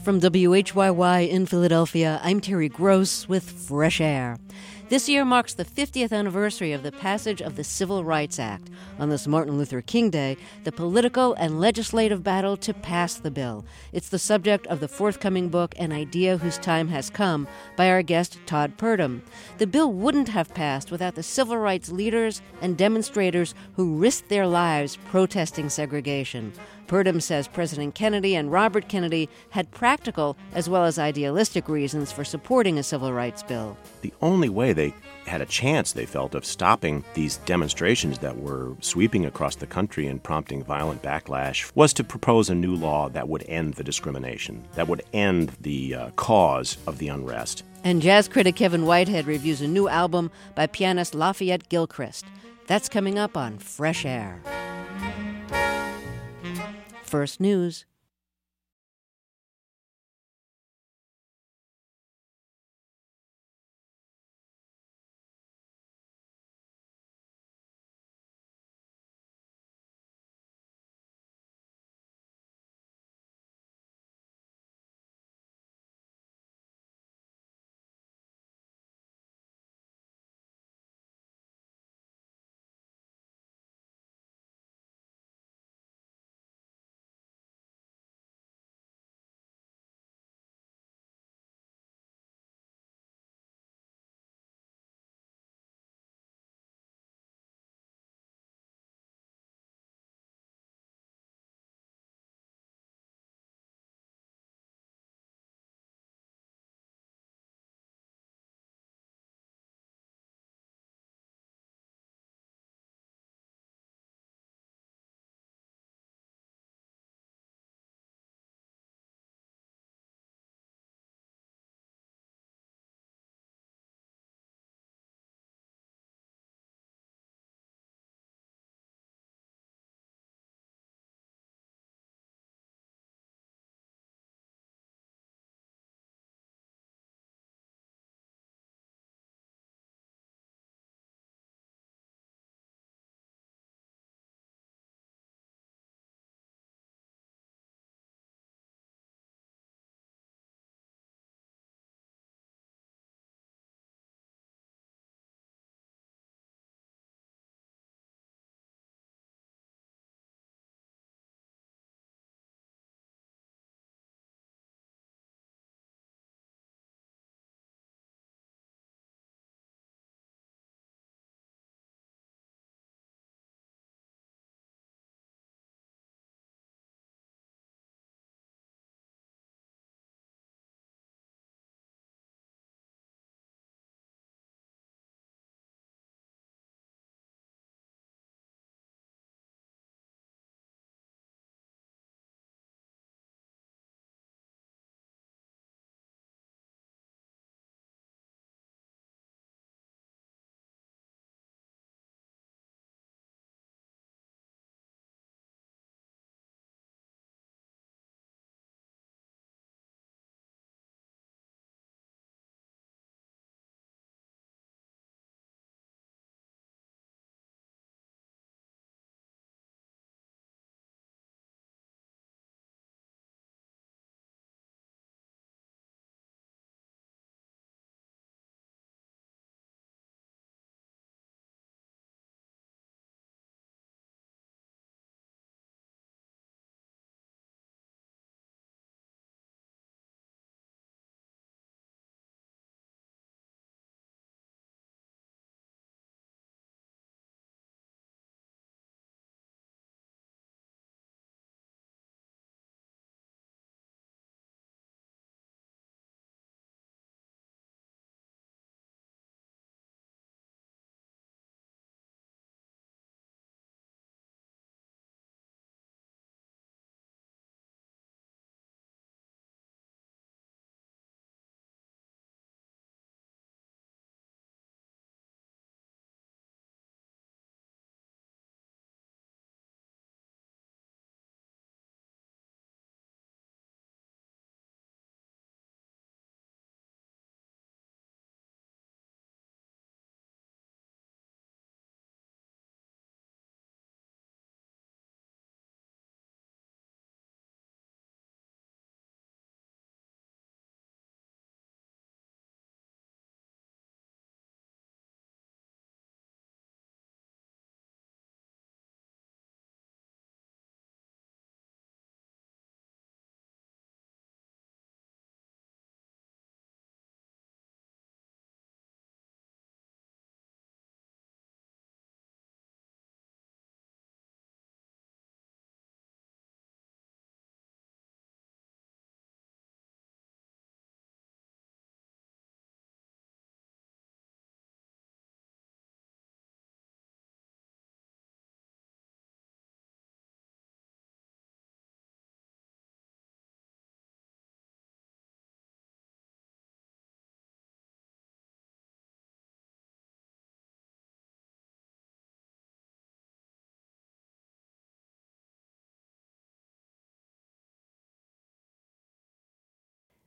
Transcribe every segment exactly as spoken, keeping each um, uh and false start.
From W H Y Y in Philadelphia, I'm Terry Gross with Fresh Air. This year marks the fiftieth anniversary of the passage of the Civil Rights Act. On this Martin Luther King Day, the political and legislative battle to pass the bill. It's the subject of the forthcoming book, An Idea Whose Time Has Come, by our guest Todd Purdum. The bill wouldn't have passed without the civil rights leaders and demonstrators who risked their lives protesting segregation. Purdum says President Kennedy and Robert Kennedy had practical as well as idealistic reasons for supporting a civil rights bill. The only way they had a chance, they felt, of stopping these demonstrations that were sweeping across the country and prompting violent backlash was to propose a new law that would end the discrimination, that would end the uh, cause of the unrest. And jazz critic Kevin Whitehead reviews a new album by pianist Lafayette Gilchrist. That's coming up on Fresh Air. First News.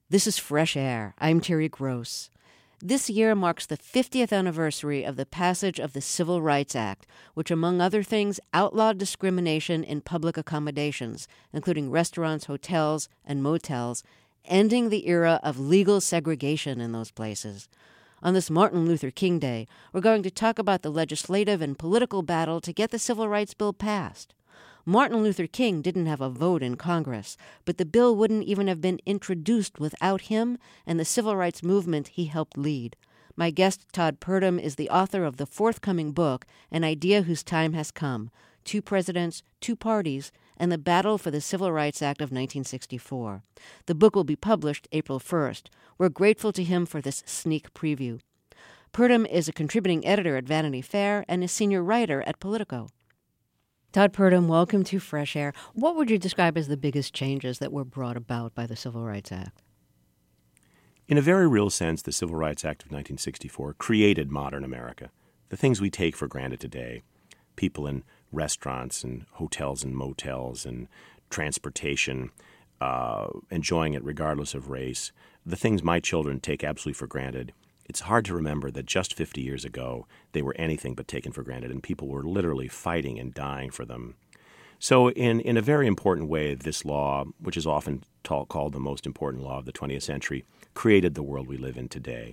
This is Fresh Air. I'm Terry Gross. This year marks the fiftieth anniversary of the passage of the Civil Rights Act, which, among other things, outlawed discrimination in public accommodations, including restaurants, hotels, and motels, ending the era of legal segregation in those places. On this Martin Luther King Day, we're going to talk about the legislative and political battle to get the Civil Rights Bill passed. Martin Luther King didn't have a vote in Congress, but the bill wouldn't even have been introduced without him and the civil rights movement he helped lead. My guest, Todd Purdum, is the author of the forthcoming book, An Idea Whose Time Has Come, Two Presidents, Two Parties, and the Battle for the Civil Rights Act of nineteen sixty-four. The book will be published April first. We're grateful to him for this sneak preview. Purdum is a contributing editor at Vanity Fair and a senior writer at Politico. Todd Purdum, welcome to Fresh Air. What would you describe as the biggest changes that were brought about by the Civil Rights Act? In a very real sense, the Civil Rights Act of nineteen sixty-four created modern America. The things we take for granted today, people in restaurants and hotels and motels and transportation, uh, enjoying it regardless of race, the things my children take absolutely for granted. It's hard to remember that just fifty years ago, they were anything but taken for granted, and people were literally fighting and dying for them. So in, in a very important way, this law, which is often ta- called the most important law of the twentieth century, created the world we live in today.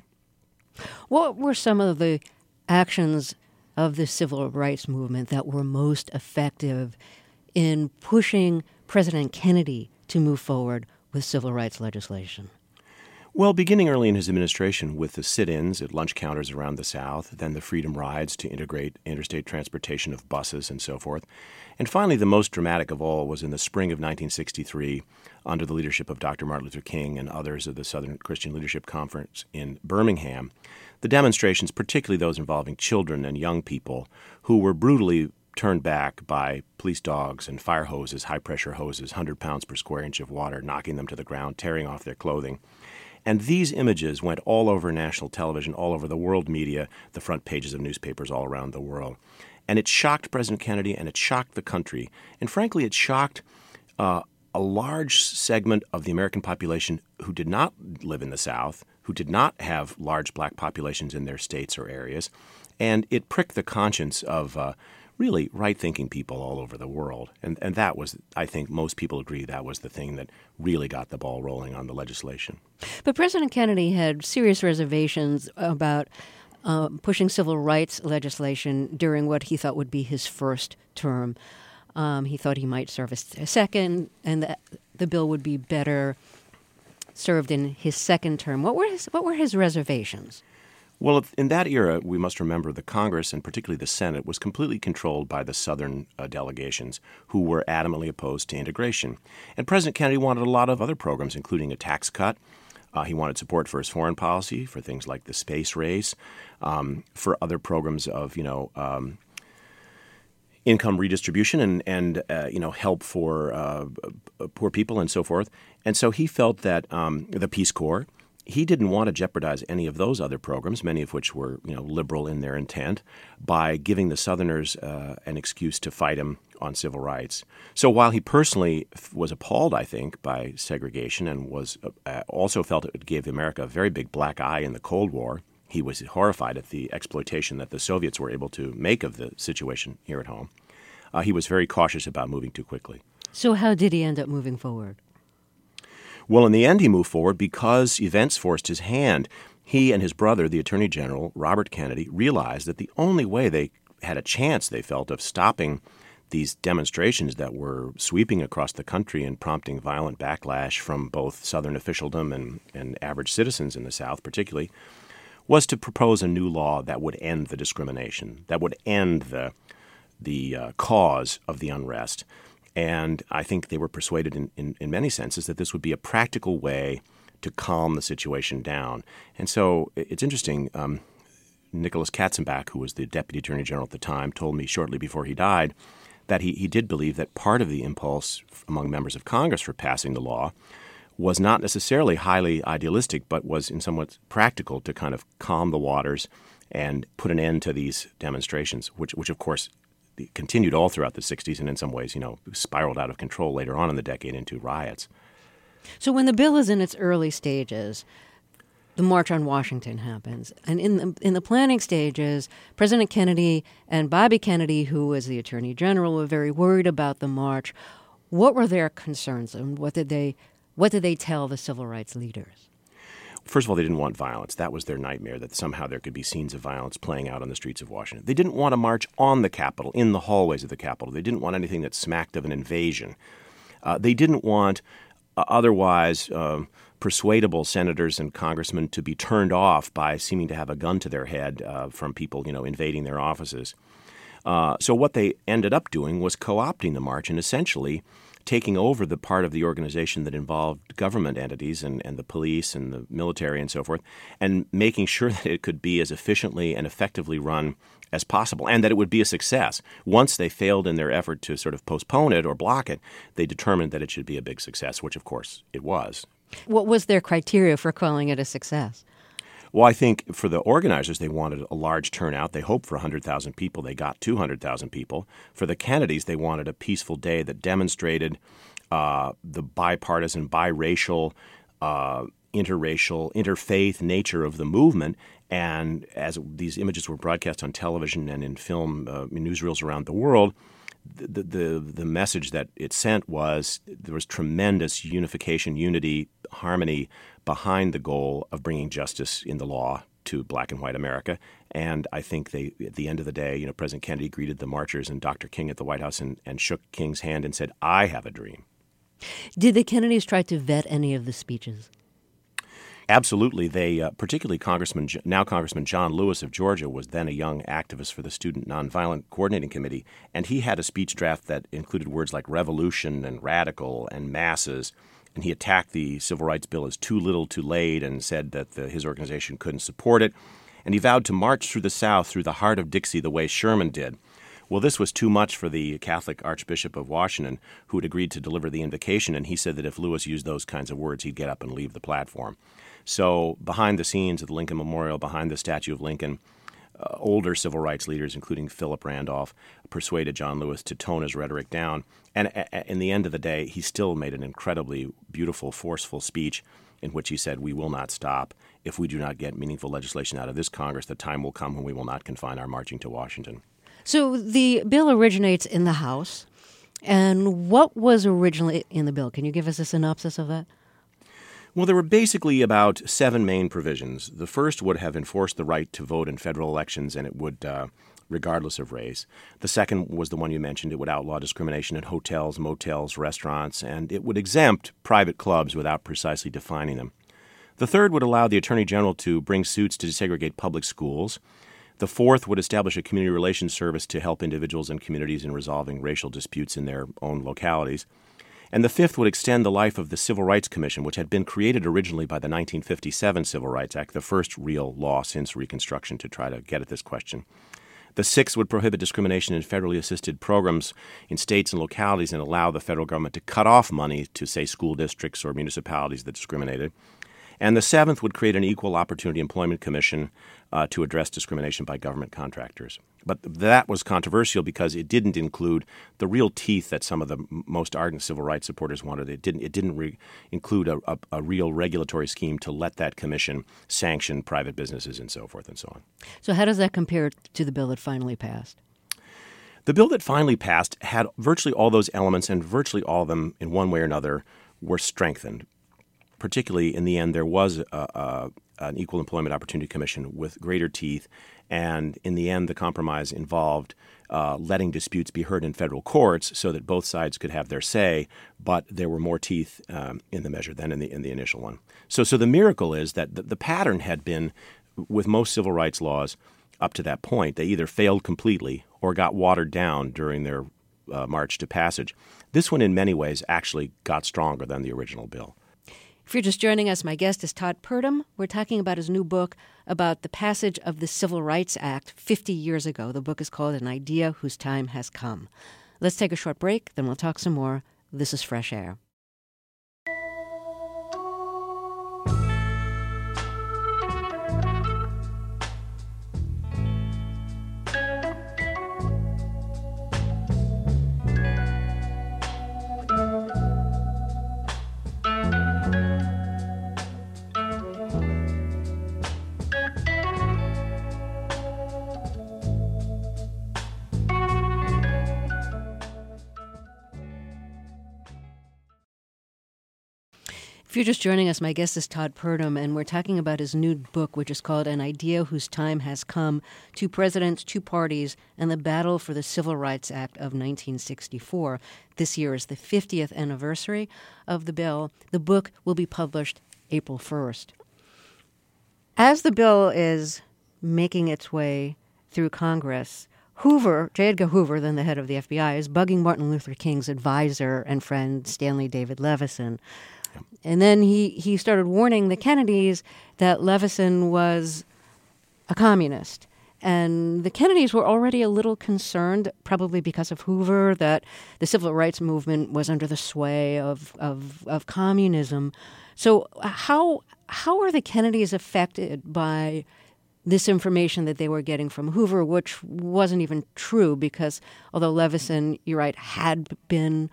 What were some of the actions of the civil rights movement that were most effective in pushing President Kennedy to move forward with civil rights legislation? Well, beginning early in his administration with the sit-ins at lunch counters around the South, then the Freedom Rides to integrate interstate transportation of buses and so forth. And finally, the most dramatic of all was in the spring of nineteen sixty-three, under the leadership of Doctor Martin Luther King and others of the Southern Christian Leadership Conference in Birmingham, the demonstrations, particularly those involving children and young people, who were brutally turned back by police dogs and fire hoses, high-pressure hoses, one hundred pounds per square inch of water, knocking them to the ground, tearing off their clothing. And these images went all over national television, all over the world media, the front pages of newspapers all around the world. And it shocked President Kennedy, and it shocked the country. And frankly, it shocked uh, a large segment of the American population who did not live in the South, who did not have large black populations in their states or areas. And it pricked the conscience of uh, really right-thinking people all over the world. And, and that was, I think most people agree, that was the thing that really got the ball rolling on the legislation. But President Kennedy had serious reservations about uh, pushing civil rights legislation during what he thought would be his first term. Um, he thought he might serve a second, and that the bill would be better served in his second term. What were his, what were his reservations? Well, in that era, we must remember the Congress, and particularly the Senate, was completely controlled by the Southern uh, delegations who were adamantly opposed to integration. And President Kennedy wanted a lot of other programs, including a tax cut. Uh, he wanted support for his foreign policy, for things like the space race, um, for other programs of, you know, um, income redistribution and, and uh, you know, help for uh, poor people and so forth. And so he felt that um, the Peace Corps, he didn't want to jeopardize any of those other programs, many of which were, you know, liberal in their intent, by giving the Southerners uh, an excuse to fight him on civil rights. So while he personally was appalled, I think, by segregation and was uh, also felt it gave America a very big black eye in the Cold War, he was horrified at the exploitation that the Soviets were able to make of the situation here at home. Uh, he was very cautious about moving too quickly. So how did he end up moving forward? Well, in the end, he moved forward because events forced his hand. He and his brother, the Attorney General, Robert Kennedy, realized that the only way they had a chance, they felt, of stopping these demonstrations that were sweeping across the country and prompting violent backlash from both Southern officialdom and, and average citizens in the South particularly, was to propose a new law that would end the discrimination, that would end the, the uh, cause of the unrest. And I think they were persuaded in, in, in many senses that this would be a practical way to calm the situation down. And so it's interesting. Um, Nicholas Katzenbach, who was the Deputy Attorney General at the time, told me shortly before he died that he, he did believe that part of the impulse among members of Congress for passing the law was not necessarily highly idealistic, but was in somewhat practical to kind of calm the waters and put an end to these demonstrations, which, which of course, continued all throughout the sixties and in some ways, you know, spiraled out of control later on in the decade into riots. So when the bill is in its early stages, the March on Washington happens. And in the, in the planning stages, President Kennedy and Bobby Kennedy, who was the Attorney General, were very worried about the march. What were their concerns, and what did they what did they tell the civil rights leaders? First of all, they didn't want violence. That was their nightmare, that somehow there could be scenes of violence playing out on the streets of Washington. They didn't want to march on the Capitol, in the hallways of the Capitol. They didn't want anything that smacked of an invasion. Uh, they didn't want uh, otherwise uh, persuadable senators and congressmen to be turned off by seeming to have a gun to their head uh, from people, you know, invading their offices. Uh, so what they ended up doing was co-opting the march and essentially taking over the part of the organization that involved government entities and, and the police and the military and so forth, and making sure that it could be as efficiently and effectively run as possible, and that it would be a success. Once they failed in their effort to sort of postpone it or block it, they determined that it should be a big success, which, of course, it was. What was their criteria for calling it a success? Well, I think for the organizers, they wanted a large turnout. They hoped for one hundred thousand people. They got two hundred thousand people. For the Kennedys, they wanted a peaceful day that demonstrated uh, the bipartisan, biracial, uh, interracial, interfaith nature of the movement. And as these images were broadcast on television and in film, uh, in newsreels around the world, the, the the message that it sent was there was tremendous unification, unity, harmony behind the goal of bringing justice in the law to black and white America. And I think they, at the end of the day, you know, President Kennedy greeted the marchers and Doctor King at the White House and, and shook King's hand and said, "I have a dream." Did the Kennedys try to vet any of the speeches? Absolutely. They, uh, particularly Congressman, now Congressman John Lewis of Georgia, was then a young activist for the Student Nonviolent Coordinating Committee, and he had a speech draft that included words like revolution and radical and masses, and he attacked the Civil Rights Bill as too little too late and said that the, his organization couldn't support it, and he vowed to march through the South, through the heart of Dixie, the way Sherman did. Well, this was too much for the Catholic Archbishop of Washington, who had agreed to deliver the invocation, and he said that if Lewis used those kinds of words, he'd get up and leave the platform. So behind the scenes at the Lincoln Memorial, behind the statue of Lincoln, uh, older civil rights leaders, including Philip Randolph, persuaded John Lewis to tone his rhetoric down. And a- in the end of the day, he still made an incredibly beautiful, forceful speech in which he said, "We will not stop. If we do not get meaningful legislation out of this Congress, the time will come when we will not confine our marching to Washington." So the bill originates in the House. And what was originally in the bill? Can you give us a synopsis of that? Well, there were basically about seven main provisions. The first would have enforced the right to vote in federal elections, and it would, uh, regardless of race. The second was the one you mentioned. It would outlaw discrimination in hotels, motels, restaurants, and it would exempt private clubs without precisely defining them. The third would allow the Attorney General to bring suits to desegregate public schools. The fourth would establish a community relations service to help individuals and communities in resolving racial disputes in their own localities. And the fifth would extend the life of the Civil Rights Commission, which had been created originally by the nineteen fifty-seven Civil Rights Act, the first real law since Reconstruction to try to get at this question. The sixth would prohibit discrimination in federally assisted programs in states and localities and allow the federal government to cut off money to, say, school districts or municipalities that discriminated. And the seventh would create an Equal Opportunity Employment Commission uh, to address discrimination by government contractors. But that was controversial because it didn't include the real teeth that some of the most ardent civil rights supporters wanted. It didn't. It didn't re- include a, a, a real regulatory scheme to let that commission sanction private businesses and so forth and so on. So how does that compare to the bill that finally passed? The bill that finally passed had virtually all those elements, and virtually all of them, in one way or another, were strengthened. Particularly, in the end, there was a, a, an Equal Employment Opportunity Commission with greater teeth, and in the end, the compromise involved uh, letting disputes be heard in federal courts so that both sides could have their say, but there were more teeth um, in the measure than in the in the initial one. So, so the miracle is that the, the pattern had been, with most civil rights laws up to that point, they either failed completely or got watered down during their uh, march to passage. This one, in many ways, actually got stronger than the original bill. If you're just joining us, my guest is Todd Purdom. We're talking about his new book about the passage of the Civil Rights Act fifty years ago. The book is called An Idea Whose Time Has Come. Let's take a short break, then we'll talk some more. This is Fresh Air. If you're just joining us, my guest is Todd Purdom, and we're talking about his new book, which is called An Idea Whose Time Has Come, Two Presidents, Two Parties, and the Battle for the Civil Rights Act of nineteen sixty-four. This year is the fiftieth anniversary of the bill. The book will be published April first. As the bill is making its way through Congress, Hoover, J. Edgar Hoover, then the head of the F B I, is bugging Martin Luther King's advisor and friend, Stanley David Levison. And then he, he started warning the Kennedys that Levison was a communist. And the Kennedys were already a little concerned, probably because of Hoover, that the civil rights movement was under the sway of, of, of communism. So how how are the Kennedys affected by this information that they were getting from Hoover, which wasn't even true because although Levison, you're right, had been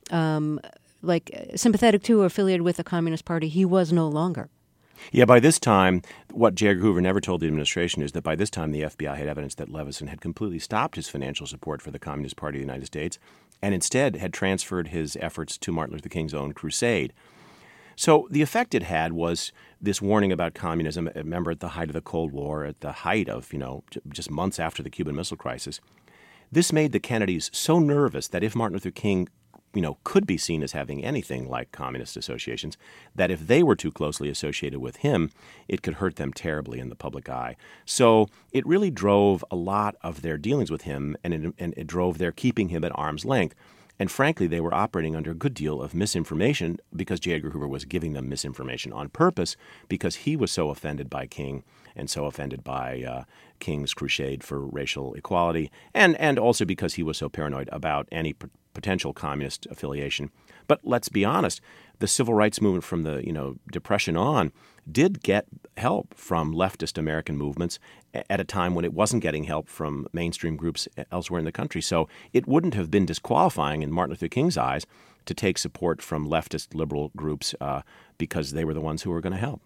um, like sympathetic to or affiliated with the Communist Party, he was no longer. Yeah, by this time, what J. Edgar Hoover never told the administration is that by this time the F B I had evidence that Levison had completely stopped his financial support for the Communist Party of the United States and instead had transferred his efforts to Martin Luther King's own crusade. So the effect it had was this warning about communism. Remember, at the height of the Cold War, at the height of, you know, just months after the Cuban Missile Crisis, this made the Kennedys so nervous that if Martin Luther King, you know, could be seen as having anything like communist associations, that if they were too closely associated with him, it could hurt them terribly in the public eye. So it really drove a lot of their dealings with him, and it, and it drove their keeping him at arm's length. And frankly, they were operating under a good deal of misinformation because J. Edgar Hoover was giving them misinformation on purpose because he was so offended by King and so offended by uh, King's crusade for racial equality, and, and also because he was so paranoid about any p- potential communist affiliation. But let's be honest, the civil rights movement from the you know Depression on did get help from leftist American movements at a time when it wasn't getting help from mainstream groups elsewhere in the country. So it wouldn't have been disqualifying in Martin Luther King's eyes to take support from leftist liberal groups uh, because they were the ones who were going to help.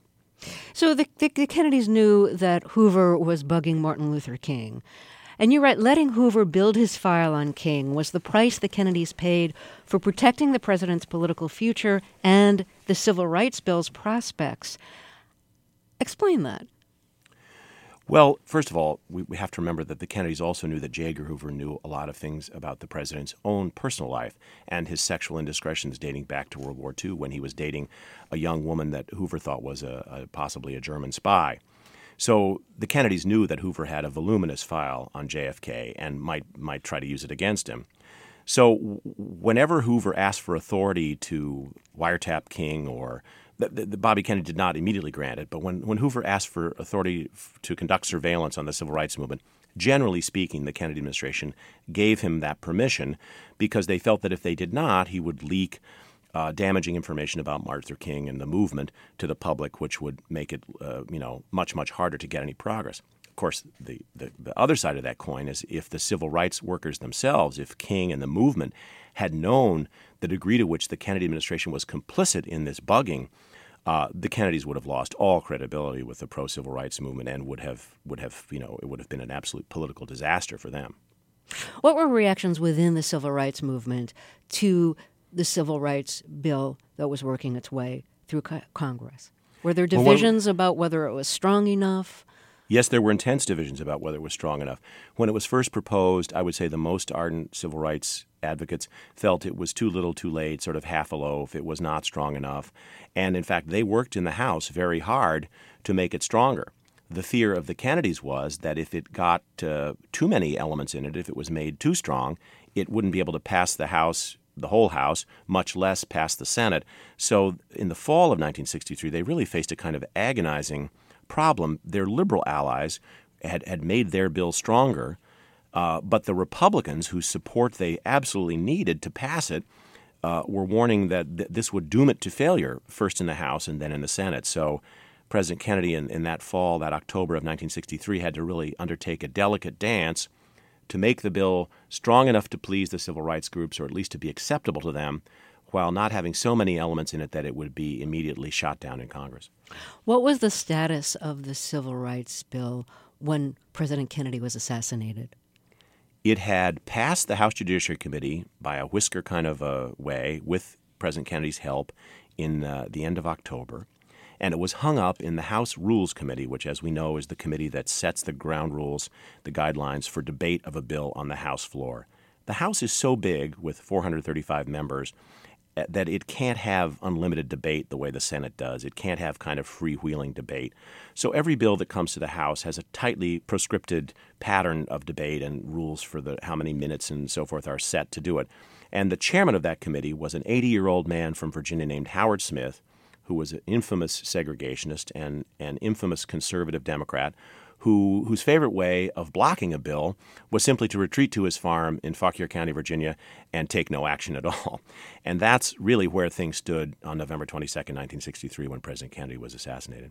So the, the, the Kennedys knew that Hoover was bugging Martin Luther King. And you're right, letting Hoover build his file on King was the price the Kennedys paid for protecting the president's political future and the Civil Rights Bill's prospects. Explain that. Well, first of all, we, we have to remember that the Kennedys also knew that J. Edgar Hoover knew a lot of things about the president's own personal life and his sexual indiscretions dating back to World War Two when he was dating a young woman that Hoover thought was a, a possibly a German spy. So the Kennedys knew that Hoover had a voluminous file on J F K and might might try to use it against him. So whenever Hoover asked for authority to wiretap King or the, the, the Bobby Kennedy did not immediately grant it, but when, when Hoover asked for authority f- to conduct surveillance on the civil rights movement, generally speaking, the Kennedy administration gave him that permission because they felt that if they did not, he would leak Uh, damaging information about Martin Luther King and the movement to the public, which would make it, uh, you know, much, much harder to get any progress. Of course, the, the, the other side of that coin is if the civil rights workers themselves, if King and the movement had known the degree to which the Kennedy administration was complicit in this bugging, uh, the Kennedys would have lost all credibility with the pro-civil rights movement and would have, would have, you know, it would have been an absolute political disaster for them. What were reactions within the civil rights movement to the civil rights bill that was working its way through co- Congress? Were there divisions well, about whether it was strong enough? Yes, there were intense divisions about whether it was strong enough. When it was first proposed, I would say the most ardent civil rights advocates felt it was too little too late, sort of half a loaf. It was not strong enough. And in fact, they worked in the House very hard to make it stronger. The fear of the Kennedys was that if it got uh, too many elements in it, if it was made too strong, it wouldn't be able to pass the House the whole House, much less past the Senate. So in the fall of nineteen sixty-three, they really faced a kind of agonizing problem. Their liberal allies had, had made their bill stronger, uh, but the Republicans, whose support they absolutely needed to pass it, uh, were warning that th- this would doom it to failure, first in the House and then in the Senate. So President Kennedy in, in that fall, that October of nineteen sixty-three, had to really undertake a delicate dance to make the bill strong enough to please the civil rights groups, or at least to be acceptable to them, while not having so many elements in it that it would be immediately shot down in Congress. What was the status of the civil rights bill when President Kennedy was assassinated? It had passed the House Judiciary Committee by a whisker kind of a way with President Kennedy's help in uh, the end of October, and it was hung up in the House Rules Committee, which, as we know, is the committee that sets the ground rules, the guidelines for debate of a bill on the House floor. The House is so big, with four hundred thirty-five members, that it can't have unlimited debate the way the Senate does. It can't have kind of freewheeling debate. So every bill that comes to the House has a tightly proscripted pattern of debate and rules for the how many minutes and so forth are set to do it. And the chairman of that committee was an eighty-year-old man from Virginia named Howard Smith, who was an infamous segregationist and an infamous conservative Democrat, who whose favorite way of blocking a bill was simply to retreat to his farm in Fauquier County, Virginia, and take no action at all. And that's really where things stood on November twenty-second, nineteen sixty-three, when President Kennedy was assassinated.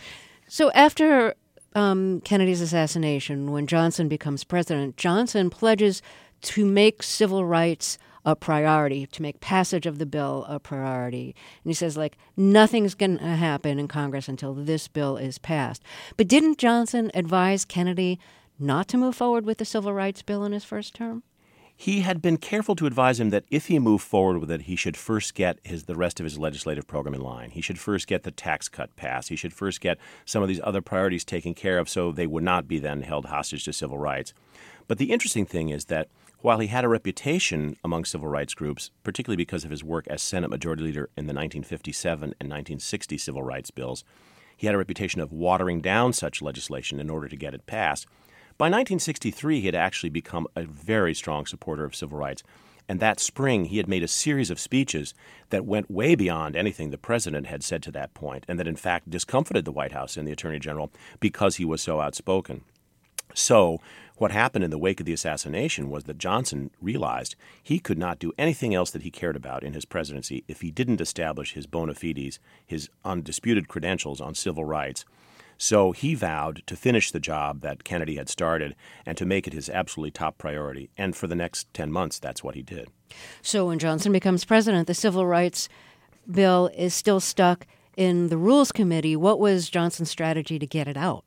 So after um, Kennedy's assassination, when Johnson becomes president, Johnson pledges to make civil rights a priority, to make passage of the bill a priority. And he says, like, nothing's going to happen in Congress until this bill is passed. But didn't Johnson advise Kennedy not to move forward with the civil rights bill in his first term? He had been careful to advise him that if he moved forward with it, he should first get his the rest of his legislative program in line. He should first get the tax cut passed. He should first get some of these other priorities taken care of so they would not be then held hostage to civil rights. But the interesting thing is that while he had a reputation among civil rights groups, particularly because of his work as Senate Majority Leader in the nineteen fifty-seven and nineteen sixty civil rights bills, he had a reputation of watering down such legislation in order to get it passed. By nineteen sixty-three, he had actually become a very strong supporter of civil rights. And that spring, he had made a series of speeches that went way beyond anything the president had said to that point, and that in fact discomfited the White House and the Attorney General because he was so outspoken. So what happened in the wake of the assassination was that Johnson realized he could not do anything else that he cared about in his presidency if he didn't establish his bona fides, his undisputed credentials on civil rights. So he vowed to finish the job that Kennedy had started and to make it his absolutely top priority. And for the next ten months, that's what he did. So when Johnson becomes president, the civil rights bill is still stuck in the Rules Committee. What was Johnson's strategy to get it out?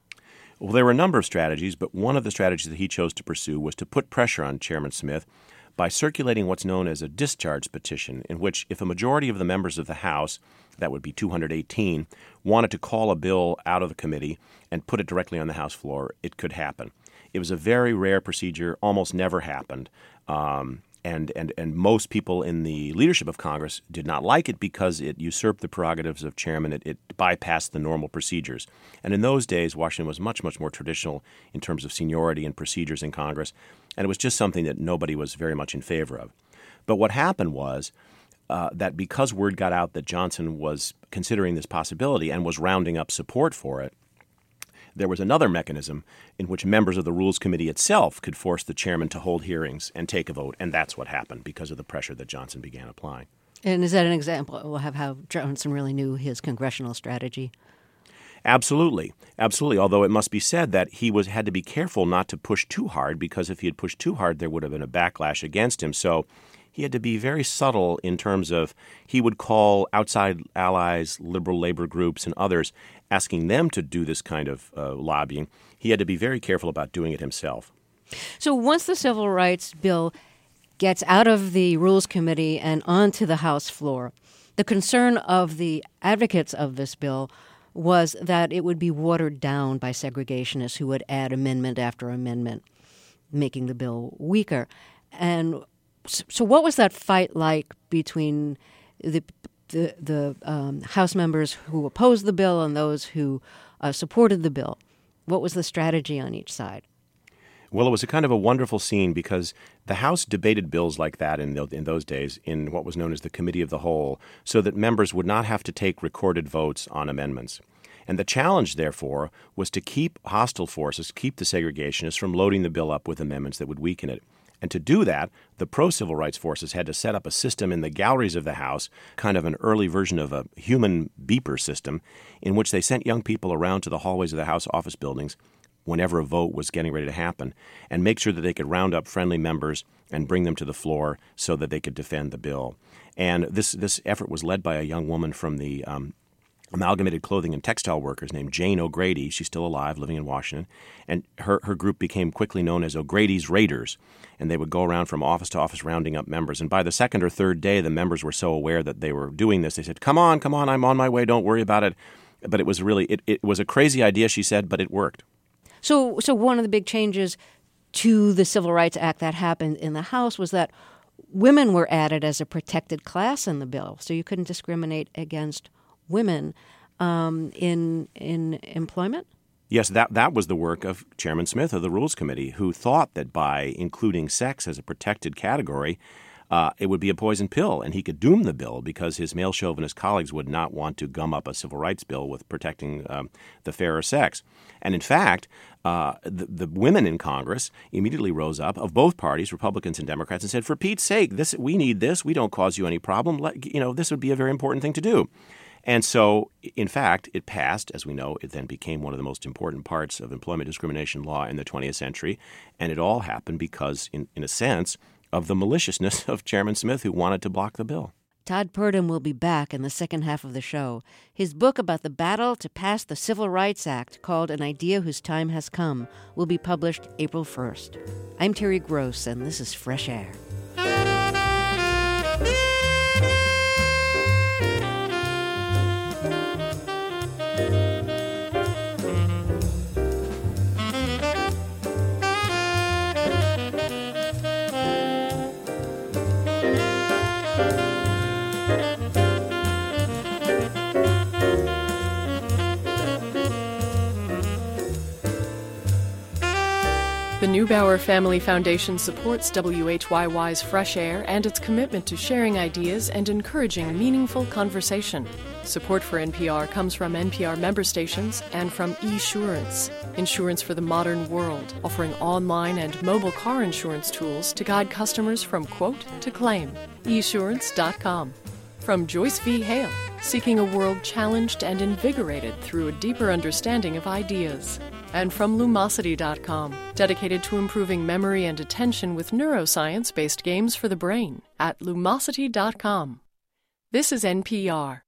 Well, there were a number of strategies, but one of the strategies that he chose to pursue was to put pressure on Chairman Smith by circulating what's known as a discharge petition, in which if a majority of the members of the House, that would be two hundred eighteen, wanted to call a bill out of the committee and put it directly on the House floor, it could happen. It was a very rare procedure, almost never happened. Um, And, and and most people in the leadership of Congress did not like it because it usurped the prerogatives of chairman. It, it bypassed the normal procedures. And in those days, Washington was much, much more traditional in terms of seniority and procedures in Congress. And it was just something that nobody was very much in favor of. But what happened was uh, that because word got out that Johnson was considering this possibility and was rounding up support for it, there was another mechanism in which members of the Rules Committee itself could force the chairman to hold hearings and take a vote, and that's what happened because of the pressure that Johnson began applying. And is that an example of how Johnson really knew his congressional strategy? Absolutely. Absolutely. Although it must be said that he was had to be careful not to push too hard, because if he had pushed too hard, there would have been a backlash against him. So he had to be very subtle in terms of he would call outside allies, liberal labor groups, and others, asking them to do this kind of uh, lobbying. He had to be very careful about doing it himself. So once the Civil Rights Bill gets out of the Rules Committee and onto the House floor, the concern of the advocates of this bill was that it would be watered down by segregationists who would add amendment after amendment, making the bill weaker. And so what was that fight like between the the, the um, House members who opposed the bill and those who uh, supported the bill? What was the strategy on each side? Well, it was a kind of a wonderful scene because the House debated bills like that in, the, in those days in what was known as the Committee of the Whole, so that members would not have to take recorded votes on amendments. And the challenge, therefore, was to keep hostile forces, keep the segregationists from loading the bill up with amendments that would weaken it. And to do that, the pro-civil rights forces had to set up a system in the galleries of the House, kind of an early version of a human beeper system, in which they sent young people around to the hallways of the House office buildings whenever a vote was getting ready to happen, and make sure that they could round up friendly members and bring them to the floor so that they could defend the bill. And this this effort was led by a young woman from the um, Amalgamated Clothing and Textile Workers named Jane O'Grady. She's still alive, living in Washington. And her, her group became quickly known as O'Grady's Raiders. And they would go around from office to office rounding up members. And by the second or third day, the members were so aware that they were doing this. They said, come on, come on, I'm on my way. Don't worry about it. But it was really, it, it was a crazy idea, she said, but it worked. So, so one of the big changes to the Civil Rights Act that happened in the House was that women were added as a protected class in the bill. So you couldn't discriminate against women um, in in employment? Yes, that that was the work of Chairman Smith of the Rules Committee, who thought that by including sex as a protected category, uh, it would be a poison pill, and he could doom the bill because his male chauvinist colleagues would not want to gum up a civil rights bill with protecting um, the fairer sex. And in fact, uh, the, the women in Congress immediately rose up of both parties, Republicans and Democrats, and said, "For Pete's sake, this we need this. We don't cause you any problem. Let, you know, this would be a very important thing to do." And so, in fact, it passed. As we know, it then became one of the most important parts of employment discrimination law in the twentieth century. And it all happened because, in, in a sense, of the maliciousness of Chairman Smith, who wanted to block the bill. Todd Purdom will be back in the second half of the show. His book about the battle to pass the Civil Rights Act, called An Idea Whose Time Has Come, will be published April first. I'm Terry Gross, and this is Fresh Air. The Neubauer Family Foundation supports W H Y Y's Fresh Air and its commitment to sharing ideas and encouraging meaningful conversation. Support for N P R comes from N P R member stations and from eSurance, insurance for the modern world, offering online and mobile car insurance tools to guide customers from quote to claim. e surance dot com. From Joyce V. Hale, seeking a world challenged and invigorated through a deeper understanding of ideas. And from Lumosity dot com, dedicated to improving memory and attention with neuroscience-based games for the brain, at Lumosity dot com. This is N P R.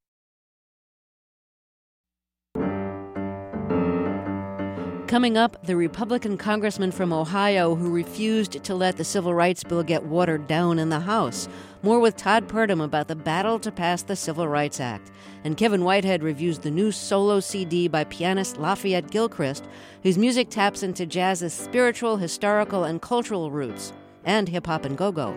Coming up, the Republican congressman from Ohio who refused to let the Civil Rights Bill get watered down in the House. More with Todd Purdom about the battle to pass the Civil Rights Act. And Kevin Whitehead reviews the new solo C D by pianist Lafayette Gilchrist, whose music taps into jazz's spiritual, historical, and cultural roots, and hip-hop and go-go.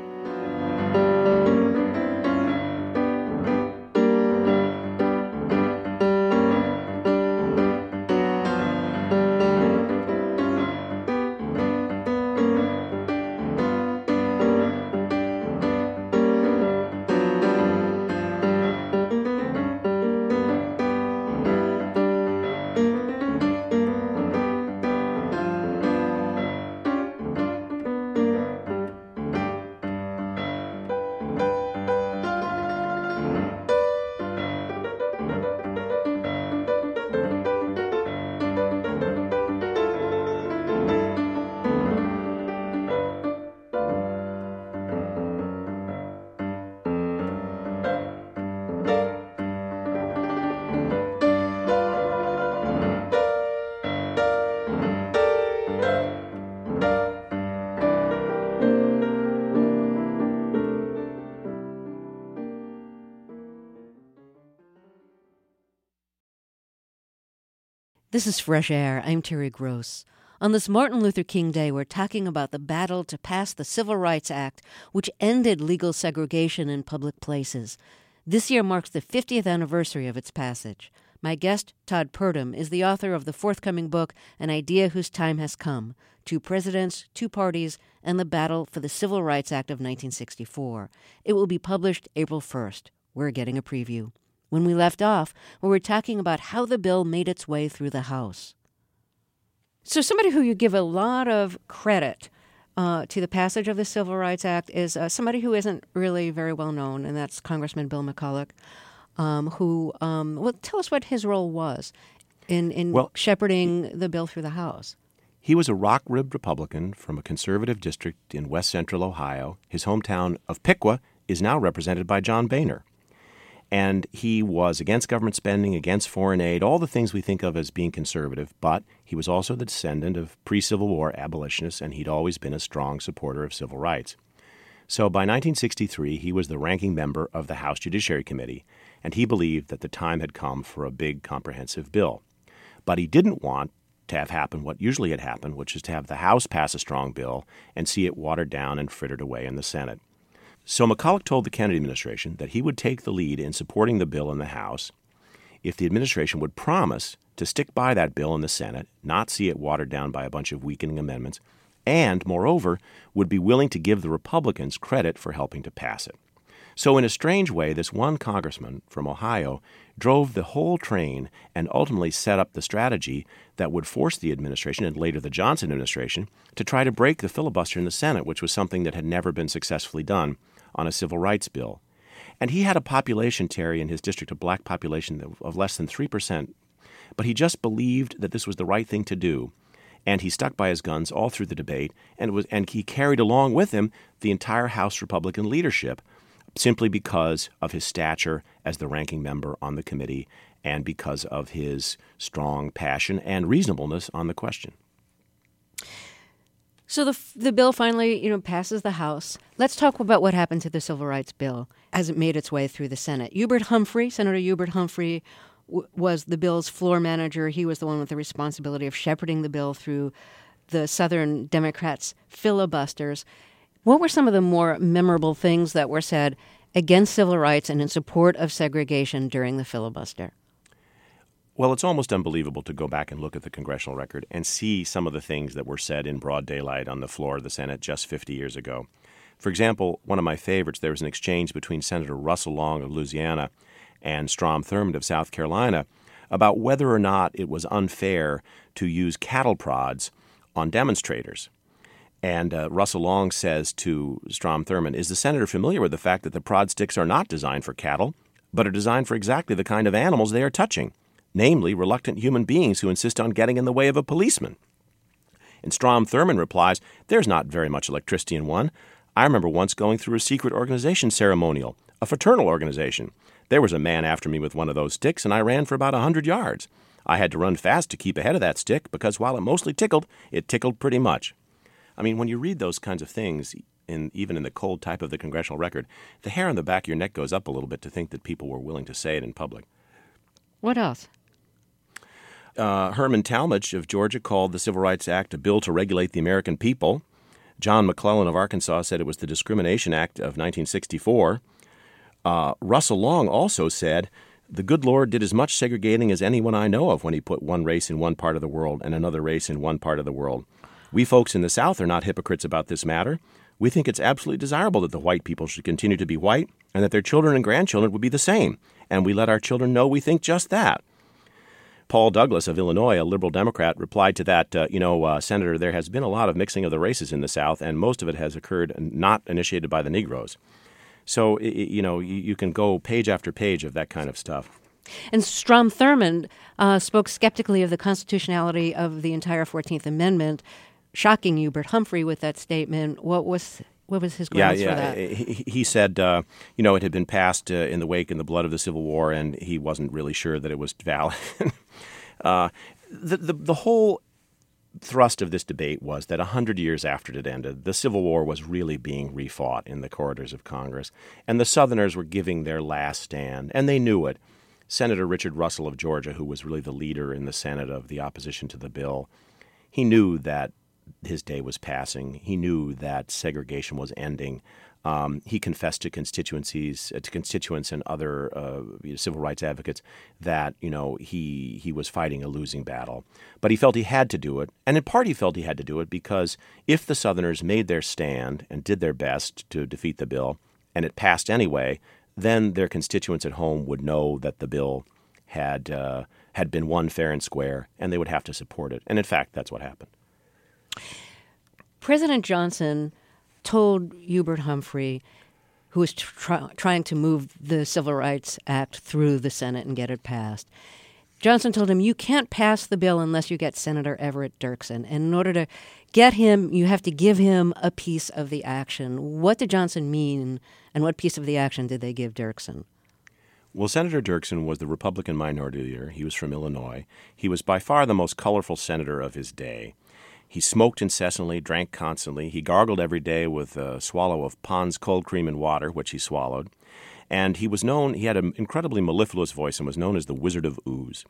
This is Fresh Air. I'm Terry Gross. On this Martin Luther King Day, we're talking about the battle to pass the Civil Rights Act, which ended legal segregation in public places. This year marks the fiftieth anniversary of its passage. My guest, Todd Purdom, is the author of the forthcoming book, An Idea Whose Time Has Come, Two Presidents, Two Parties, and the Battle for the Civil Rights Act of nineteen sixty-four. It will be published April first. We're getting a preview. When we left off, we were talking about how the bill made its way through the House. So somebody who you give a lot of credit uh, to the passage of the Civil Rights Act is uh, somebody who isn't really very well known, and that's Congressman Bill McCulloch, um, who, um, well, tell us what his role was in, in well, shepherding the bill through the House. He was a rock-ribbed Republican from a conservative district in west central Ohio. His hometown of Piqua is now represented by John Boehner. And he was against government spending, against foreign aid, all the things we think of as being conservative. But he was also the descendant of pre-Civil War abolitionists, and he'd always been a strong supporter of civil rights. So by nineteen sixty-three, he was the ranking member of the House Judiciary Committee, and he believed that the time had come for a big, comprehensive bill. But he didn't want to have happen what usually had happened, which is to have the House pass a strong bill and see it watered down and frittered away in the Senate. So McCulloch told the Kennedy administration that he would take the lead in supporting the bill in the House if the administration would promise to stick by that bill in the Senate, not see it watered down by a bunch of weakening amendments, and, moreover, would be willing to give the Republicans credit for helping to pass it. So in a strange way, this one congressman from Ohio drove the whole train and ultimately set up the strategy that would force the administration, and later the Johnson administration, to try to break the filibuster in the Senate, which was something that had never been successfully done on a civil rights bill. And he had a population, Terry, in his district, a black population of less than three percent, but he just believed that this was the right thing to do. And he stuck by his guns all through the debate, and was and he carried along with him the entire House Republican leadership, simply because of his stature as the ranking member on the committee and because of his strong passion and reasonableness on the question. So the the bill finally, you know, passes the House. Let's talk about what happened to the Civil Rights Bill as it made its way through the Senate. Hubert Humphrey, Senator Hubert Humphrey, w- was the bill's floor manager. He was the one with the responsibility of shepherding the bill through the Southern Democrats' filibusters. What were some of the more memorable things that were said against civil rights and in support of segregation during the filibuster? Well, it's almost unbelievable to go back and look at the congressional record and see some of the things that were said in broad daylight on the floor of the Senate just fifty years ago. For example, one of my favorites, there was an exchange between Senator Russell Long of Louisiana and Strom Thurmond of South Carolina about whether or not it was unfair to use cattle prods on demonstrators. And uh, Russell Long says to Strom Thurmond, is the senator familiar with the fact that the prod sticks are not designed for cattle, but are designed for exactly the kind of animals they are touching, namely reluctant human beings who insist on getting in the way of a policeman? And Strom Thurmond replies, there's not very much electricity in one. I remember once going through a secret organization ceremonial, a fraternal organization. There was a man after me with one of those sticks, and I ran for about a hundred yards. I had to run fast to keep ahead of that stick because while it mostly tickled, it tickled pretty much. I mean, when you read those kinds of things, in, even in the cold type of the congressional record, the hair on the back of your neck goes up a little bit to think that people were willing to say it in public. What else? Uh, Herman Talmadge of Georgia called the Civil Rights Act a bill to regulate the American people. John McClellan of Arkansas said it was the Discrimination Act of nineteen sixty-four. Uh, Russell Long also said, the good Lord did as much segregating as anyone I know of when he put one race in one part of the world and another race in one part of the world. We folks in the South are not hypocrites about this matter. We think it's absolutely desirable that the white people should continue to be white and that their children and grandchildren would be the same. And we let our children know we think just that. Paul Douglas of Illinois, a liberal Democrat, replied to that, uh, you know, uh, Senator, there has been a lot of mixing of the races in the South, and most of it has occurred not initiated by the Negroes. So, you know, you can go page after page of that kind of stuff. And Strom Thurmond uh, spoke skeptically of the constitutionality of the entire fourteenth Amendment, shocking Hubert Humphrey with that statement. What was what was his grounds yeah, yeah. for that? He, he said, uh, you know, it had been passed uh, in the wake and the blood of the Civil War, and he wasn't really sure that it was valid. uh, the, the the whole thrust of this debate was that a hundred years after it ended, the Civil War was really being refought in the corridors of Congress, and the Southerners were giving their last stand, and they knew it. Senator Richard Russell of Georgia, who was really the leader in the Senate of the opposition to the bill, he knew that his day was passing. He knew that segregation was ending. Um, he confessed to constituencies, uh, to constituents and other uh, civil rights advocates that, you know, he he was fighting a losing battle. But he felt he had to do it. And in part he felt he had to do it because if the Southerners made their stand and did their best to defeat the bill, and it passed anyway, then their constituents at home would know that the bill had uh, had been won fair and square, and they would have to support it. And in fact, that's what happened. President Johnson told Hubert Humphrey, who was try- trying to move the Civil Rights Act through the Senate and get it passed, Johnson told him, you can't pass the bill unless you get Senator Everett Dirksen. And in order to get him, you have to give him a piece of the action. What did Johnson mean, and what piece of the action did they give Dirksen? Well, Senator Dirksen was the Republican minority leader. He was from Illinois. He was by far the most colorful senator of his day. He smoked incessantly, drank constantly. He gargled every day with a swallow of Pond's cold cream and water, which he swallowed. And he was known, he had an incredibly mellifluous voice and was known as the Wizard of Ooze.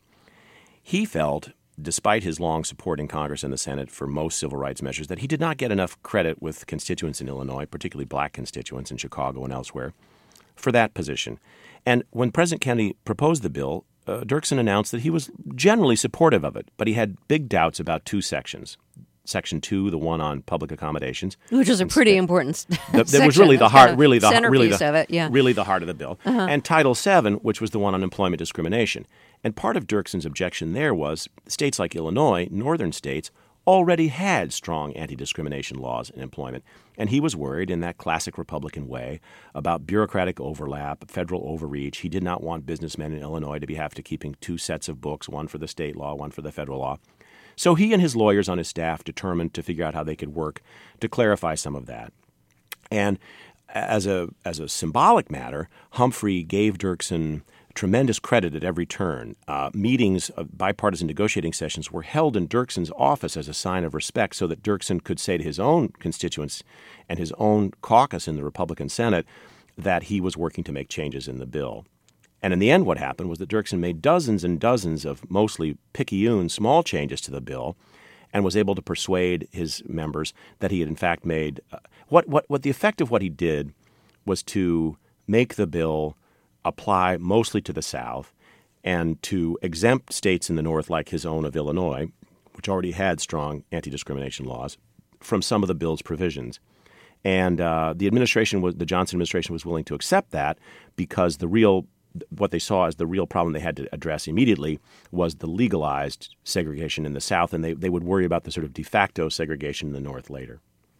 He felt, despite his long support in Congress and the Senate for most civil rights measures, that he did not get enough credit with constituents in Illinois, particularly black constituents in Chicago and elsewhere, for that position. And when President Kennedy proposed the bill, uh, Dirksen announced that he was generally supportive of it, but he had big doubts about two sections. Section two, the one on public accommodations, which is a pretty important that section. was really the heart, really the really centerpiece the, of it, yeah. really the heart of the bill. Uh-huh. And Title seven, which was the one on employment discrimination. And part of Dirksen's objection there was states like Illinois, northern states, already had strong anti-discrimination laws in employment. And he was worried in that classic Republican way about bureaucratic overlap, federal overreach. He did not want businessmen in Illinois to be have to keeping two sets of books, one for the state law, one for the federal law. So he and his lawyers on his staff determined to figure out how they could work to clarify some of that. And as a as a symbolic matter, Humphrey gave Dirksen tremendous credit at every turn. Uh, meetings, uh, bipartisan negotiating sessions were held in Dirksen's office as a sign of respect so that Dirksen could say to his own constituents and his own caucus in the Republican Senate that he was working to make changes in the bill. And in the end, what happened was that Dirksen made dozens and dozens of mostly picayune small changes to the bill and was able to persuade his members that he had in fact made uh, what, what, what the effect of what he did was to make the bill apply mostly to the South and to exempt states in the North like his own of Illinois, which already had strong anti-discrimination laws, from some of the bill's provisions. And uh, the administration was the Johnson administration was willing to accept that because the real what they saw as the real problem they had to address immediately was the legalized segregation in the South, and they, they would worry about the sort of de facto segregation in the North later.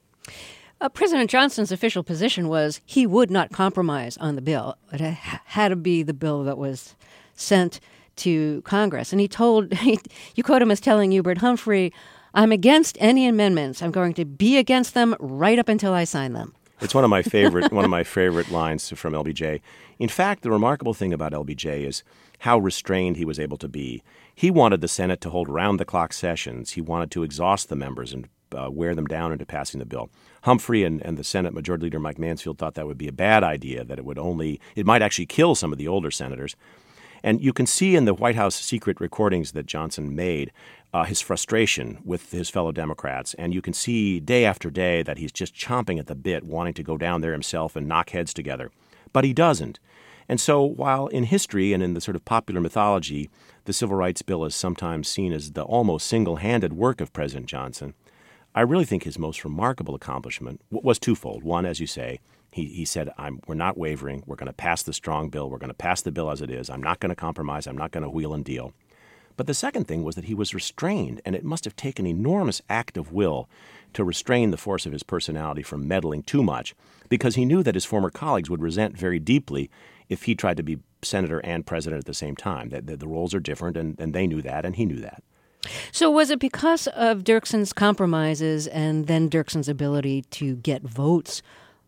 Uh, President Johnson's official position was he would not compromise on the bill. It had to be the bill that was sent to Congress. And he told, he, you quote him as telling Hubert Humphrey, "I'm against any amendments. I'm going to be against them right up until I sign them." It's one of my favorite one of my favorite lines from L B J. In fact, the remarkable thing about L B J is how restrained he was able to be. He wanted the Senate to hold round-the-clock sessions. He wanted to exhaust the members and uh, wear them down into passing the bill. Humphrey and, and the Senate Majority Leader Mike Mansfield thought that would be a bad idea, that it would only it might actually kill some of the older senators. And you can see in the White House secret recordings that Johnson made uh, his frustration with his fellow Democrats. And you can see day after day that he's just chomping at the bit, wanting to go down there himself and knock heads together. But he doesn't. And so while in history and in the sort of popular mythology, the Civil Rights Bill is sometimes seen as the almost single-handed work of President Johnson, I really think his most remarkable accomplishment was twofold. One, as you say, He, he said, I'm, we're not wavering. We're going to pass the strong bill. We're going to pass the bill as it is. I'm not going to compromise. I'm not going to wheel and deal. But the second thing was that he was restrained, and it must have taken enormous act of will to restrain the force of his personality from meddling too much, because he knew that his former colleagues would resent very deeply if he tried to be senator and president at the same time. That the, the roles are different, and, and they knew that, and he knew that. So was it because of Dirksen's compromises and then Dirksen's ability to get votes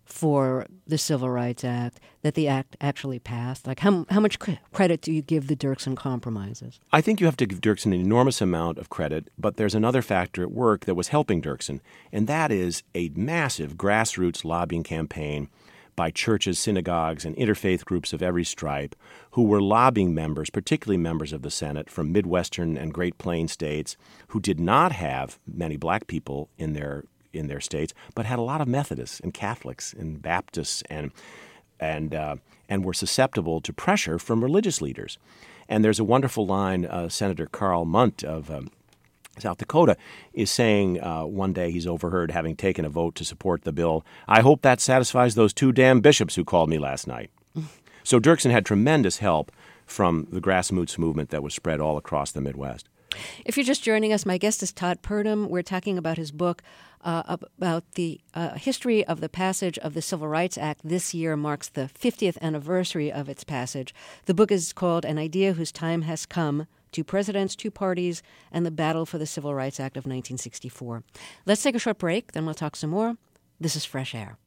for the Civil Rights Act that the act actually passed? Like, how how much credit do you give the Dirksen compromises? I think you have to give Dirksen an enormous amount of credit, but there's another factor at work that was helping Dirksen, and that is a massive grassroots lobbying campaign by churches, synagogues, and interfaith groups of every stripe who were lobbying members, particularly members of the Senate from Midwestern and Great Plains states who did not have many black people in their in their states, but had a lot of Methodists and Catholics and Baptists and and uh, and were susceptible to pressure from religious leaders. And there's a wonderful line uh, Senator Carl Mundt of um, South Dakota is saying uh, one day he's overheard having taken a vote to support the bill. "I hope that satisfies those two damn bishops who called me last night." So Dirksen had tremendous help from the grassroots movement that was spread all across the Midwest. If you're just joining us, my guest is Todd Purdom. We're talking about his book uh, about the uh, history of the passage of the Civil Rights Act. This year marks the fiftieth anniversary of its passage. The book is called An Idea Whose Time Has Come: Two Presidents, Two Parties, and the Battle for the Civil Rights Act of nineteen sixty-four. Let's take a short break, then we'll talk some more. This is Fresh Air.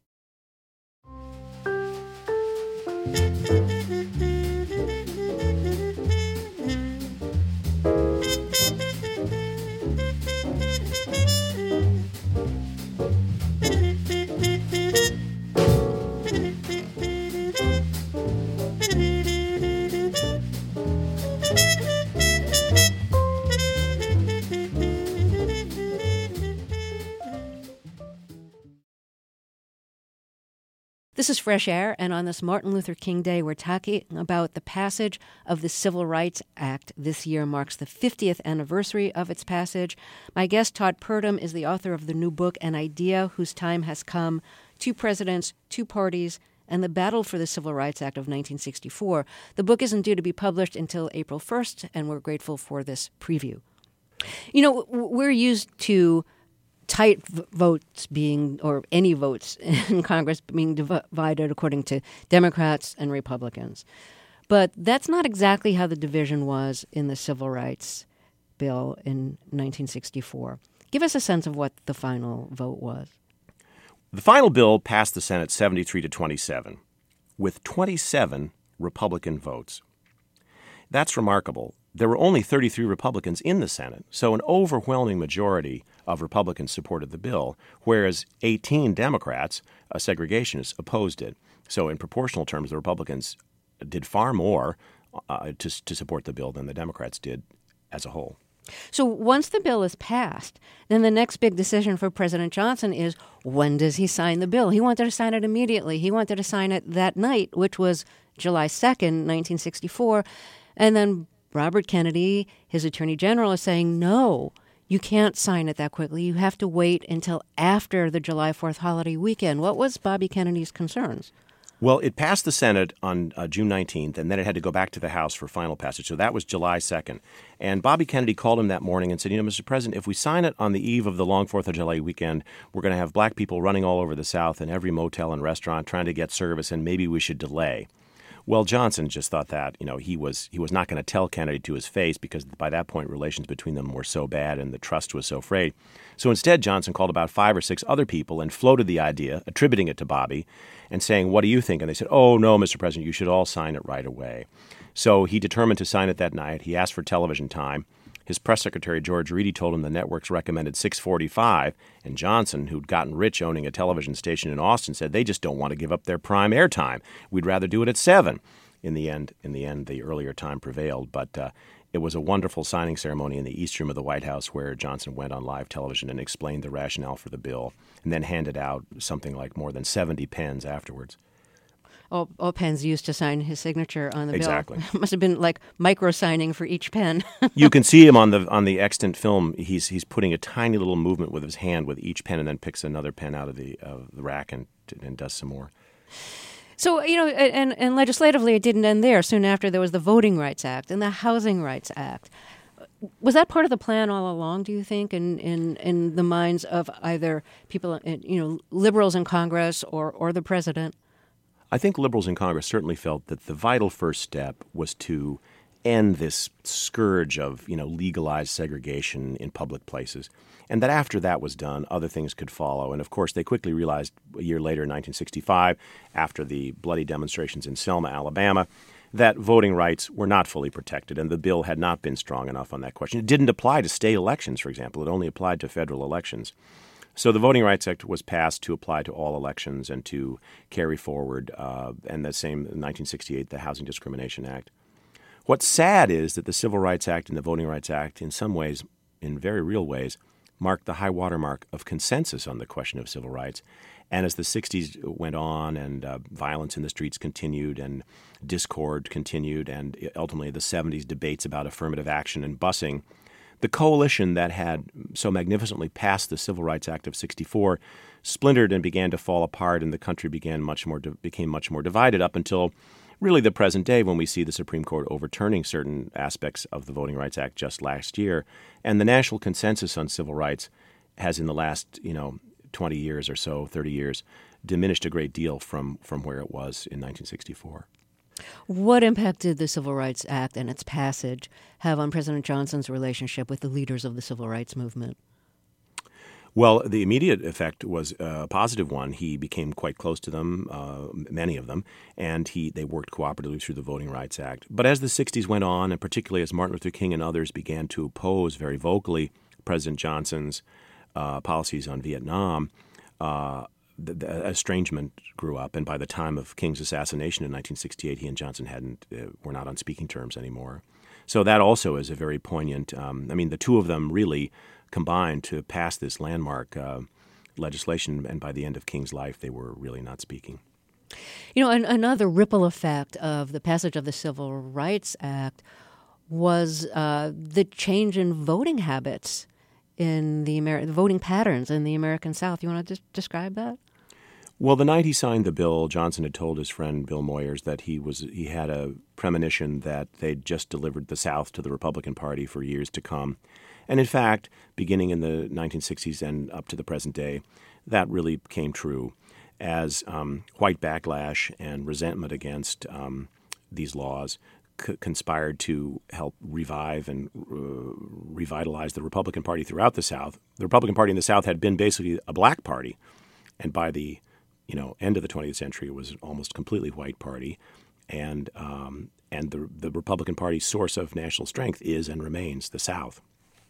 This is Fresh Air, and on this Martin Luther King Day, we're talking about the passage of the Civil Rights Act. This year marks the fiftieth anniversary of its passage. My guest, Todd Purdum, is the author of the new book, An Idea Whose Time Has Come, Two Presidents, Two Parties, and the Battle for the Civil Rights Act of nineteen sixty-four. The book isn't due to be published until April first, and we're grateful for this preview. You know, we're used to tight v- votes being, or any votes in Congress being divided according to Democrats and Republicans. But that's not exactly how the division was in the Civil Rights Bill in nineteen sixty-four. Give us a sense of what the final vote was. The final bill passed the Senate seventy-three to twenty-seven, with twenty-seven Republican votes. That's remarkable. There were only thirty-three Republicans in the Senate, so an overwhelming majority of Republicans supported the bill, whereas eighteen Democrats, uh, segregationists, opposed it. So in proportional terms, the Republicans did far more uh, to, to support the bill than the Democrats did as a whole. So once the bill is passed, then the next big decision for President Johnson is, when does he sign the bill? He wanted to sign it immediately. He wanted to sign it that night, which was July second, nineteen sixty-four. And then Robert Kennedy, his attorney general, is saying, no, you can't sign it that quickly. You have to wait until after the July fourth holiday weekend. What was Bobby Kennedy's concerns? Well, it passed the Senate on uh, June nineteenth, and then it had to go back to the House for final passage. So that was July second. And Bobby Kennedy called him that morning and said, you know, Mister President, if we sign it on the eve of the long fourth of July weekend, we're going to have black people running all over the South in every motel and restaurant trying to get service, and maybe we should delay. Well, Johnson just thought that, you know, he was he was not going to tell Kennedy to his face because by that point relations between them were so bad and the trust was so frayed. So instead, Johnson called about five or six other people and floated the idea, attributing it to Bobby, and saying, what do you think? And they said, oh, no, Mister President, you should all sign it right away. So he determined to sign it that night. He asked for television time. His press secretary, George Reedy, told him the networks recommended six forty-five, and Johnson, who'd gotten rich owning a television station in Austin, said they just don't want to give up their prime airtime. We'd rather do it at seven. In the end, in the end, the earlier time prevailed, but uh, it was a wonderful signing ceremony in the East Room of the White House where Johnson went on live television and explained the rationale for the bill, and then handed out something like more than seventy pens afterwards. All, all pens used to sign his signature on the exactly. bill. It must have been like micro-signing for each pen. You can see him on the on the extant film. He's he's putting a tiny little movement with his hand with each pen and then picks another pen out of the, uh, the rack and, and does some more. So, you know, and, and legislatively it didn't end there. Soon after there was the Voting Rights Act and the Housing Rights Act. Was that part of the plan all along, do you think, in, in, in the minds of either people, you know, liberals in Congress or, or the president? I think liberals in Congress certainly felt that the vital first step was to end this scourge of, you know, legalized segregation in public places, and that after that was done, other things could follow. And, of course, they quickly realized a year later in nineteen sixty-five, after the bloody demonstrations in Selma, Alabama, that voting rights were not fully protected, and the bill had not been strong enough on that question. It didn't apply to state elections, for example. It only applied to federal elections. So the Voting Rights Act was passed to apply to all elections and to carry forward, uh, and the same in nineteen sixty-eight, the Housing Discrimination Act. What's sad is that the Civil Rights Act and the Voting Rights Act, in some ways, in very real ways, marked the high watermark of consensus on the question of civil rights. And as the sixties went on and uh, violence in the streets continued and discord continued and ultimately the seventies debates about affirmative action and busing, the coalition that had so magnificently passed the Civil Rights Act of sixty-four splintered and began to fall apart, and the country began much more became much more divided up until really the present day, when we see the Supreme Court overturning certain aspects of the Voting Rights Act just last year. And the national consensus on civil rights has in the last, you know, twenty years or so, thirty years, diminished a great deal from, from where it was in nineteen sixty-four. What impact did the Civil Rights Act and its passage have on President Johnson's relationship with the leaders of the civil rights movement? Well, the immediate effect was a positive one. He became quite close to them, uh, many of them, and he they worked cooperatively through the Voting Rights Act. But as the sixties went on, and particularly as Martin Luther King and others began to oppose very vocally President Johnson's uh, policies on Vietnam, uh, the, the estrangement grew up. And by the time of King's assassination in nineteen sixty-eight, he and Johnson hadn't uh, were not on speaking terms anymore. So that also is a very poignant. Um, I mean, the two of them really combined to pass this landmark uh, legislation, and by the end of King's life, they were really not speaking. You know, an, another ripple effect of the passage of the Civil Rights Act was uh, the change in voting habits in the Ameri- voting patterns in the American South. You want to just describe that? Well, the night he signed the bill, Johnson had told his friend Bill Moyers that he was he had a premonition that they'd just delivered the South to the Republican Party for years to come. And in fact, beginning in the nineteen sixties and up to the present day, that really came true as um, white backlash and resentment against um, these laws c- conspired to help revive and uh, revitalize the Republican Party throughout the South. The Republican Party in the South had been basically a black party, and by the you know, end of the twentieth century, it was an almost completely white party, and um, and the the Republican Party's source of national strength is and remains the South.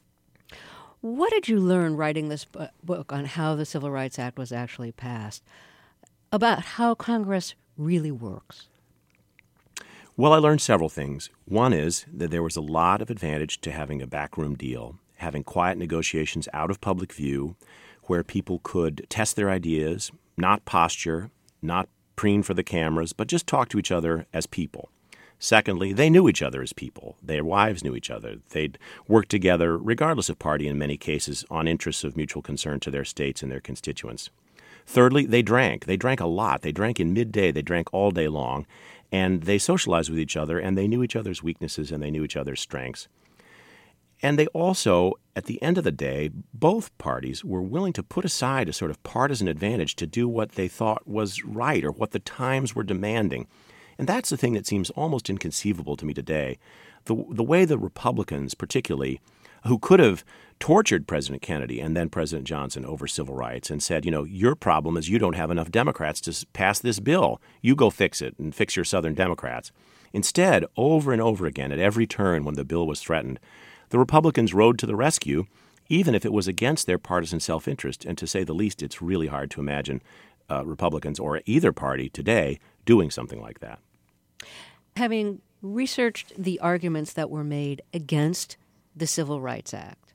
What did you learn writing this book on how the Civil Rights Act was actually passed, about how Congress really works? Well, I learned several things. One is that there was a lot of advantage to having a backroom deal, having quiet negotiations out of public view, where people could test their ideas, not posture, not preen for the cameras, but just talk to each other as people. Secondly, they knew each other as people. Their wives knew each other. They'd worked together, regardless of party in many cases, on interests of mutual concern to their states and their constituents. Thirdly, they drank. They drank a lot. They drank in midday. They drank all day long. And they socialized with each other, and they knew each other's weaknesses, and they knew each other's strengths. And they also, at the end of the day, both parties were willing to put aside a sort of partisan advantage to do what they thought was right or what the times were demanding. And that's the thing that seems almost inconceivable to me today. The, the way the Republicans, particularly, who could have tortured President Kennedy and then President Johnson over civil rights and said, you know, your problem is you don't have enough Democrats to pass this bill. You go fix it and fix your Southern Democrats. Instead, over and over again, at every turn when the bill was threatened, the Republicans rode to the rescue, even if it was against their partisan self-interest. And to say the least, it's really hard to imagine uh, Republicans or either party today doing something like that. Having researched the arguments that were made against the Civil Rights Act,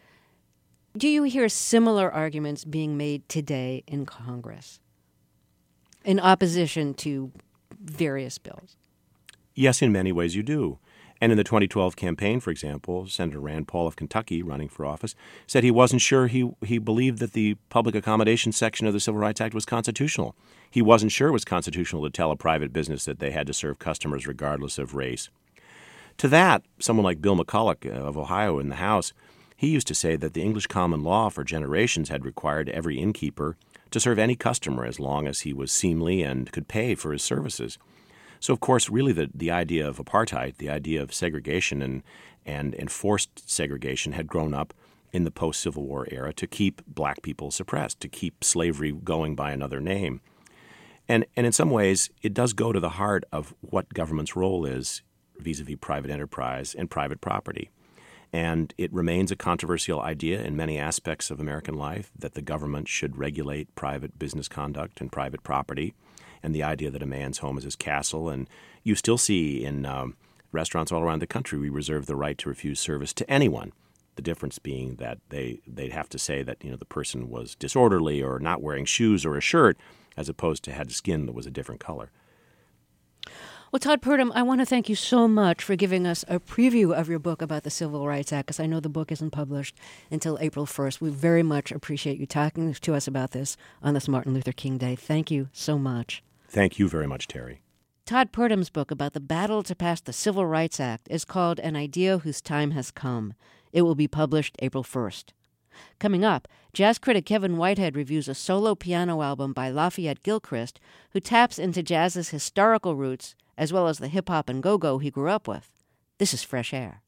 do you hear similar arguments being made today in Congress in opposition to various bills? Yes, in many ways you do. And in the twenty twelve campaign, for example, Senator Rand Paul of Kentucky, running for office, said he wasn't sure he he believed that the public accommodation section of the Civil Rights Act was constitutional. He wasn't sure it was constitutional to tell a private business that they had to serve customers regardless of race. To that, someone like Bill McCulloch of Ohio in the House, he used to say that the English common law for generations had required every innkeeper to serve any customer as long as he was seemly and could pay for his services. So, of course, really the, the idea of apartheid, the idea of segregation and, and enforced segregation had grown up in the post-Civil War era to keep black people suppressed, to keep slavery going by another name. And, and in some ways, it does go to the heart of what government's role is vis-a-vis private enterprise and private property. And it remains a controversial idea in many aspects of American life that the government should regulate private business conduct and private property, and the idea that a man's home is his castle. And you still see in um, restaurants all around the country, we reserve the right to refuse service to anyone. The difference being that they, they'd have to say that, you know, the person was disorderly or not wearing shoes or a shirt, as opposed to had skin that was a different color. Well, Todd Purdum, I want to thank you so much for giving us a preview of your book about the Civil Rights Act, because I know the book isn't published until April first. We very much appreciate you talking to us about this on this Martin Luther King Day. Thank you so much. Thank you very much, Terry. Todd Purdum's book about the battle to pass the Civil Rights Act is called An Idea Whose Time Has Come. It will be published April first. Coming up, jazz critic Kevin Whitehead reviews a solo piano album by Lafayette Gilchrist, who taps into jazz's historical roots as well as the hip-hop and go-go he grew up with. This is Fresh Air.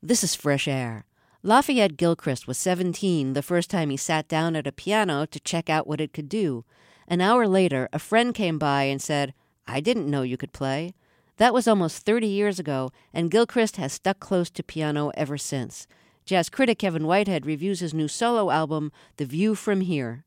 This is Fresh Air. Lafayette Gilchrist was seventeen the first time he sat down at a piano to check out what it could do. An hour later, a friend came by and said, "I didn't know you could play." That was almost thirty years ago, and Gilchrist has stuck close to piano ever since. Jazz critic Kevin Whitehead reviews his new solo album, The View from Here.